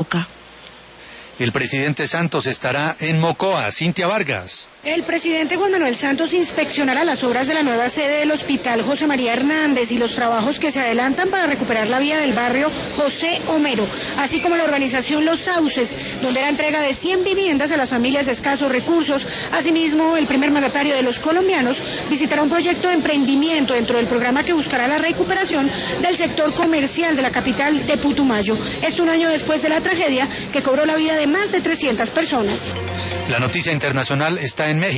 El presidente Santos estará en Mocoa. Cintia Vargas. El presidente Juan Manuel Santos inspeccionará las obras de la nueva sede del Hospital José María Hernández y los trabajos que se adelantan para recuperar la vía del barrio José Homero, así como la urbanización Los Sauces, donde la entrega de 100 viviendas a las familias de escasos recursos. Asimismo, el primer mandatario de los colombianos visitará un proyecto de emprendimiento dentro del programa que buscará la recuperación del sector comercial de la capital de Putumayo. Esto un año después de la tragedia que cobró la vida de más de 300 personas. La noticia internacional está en México.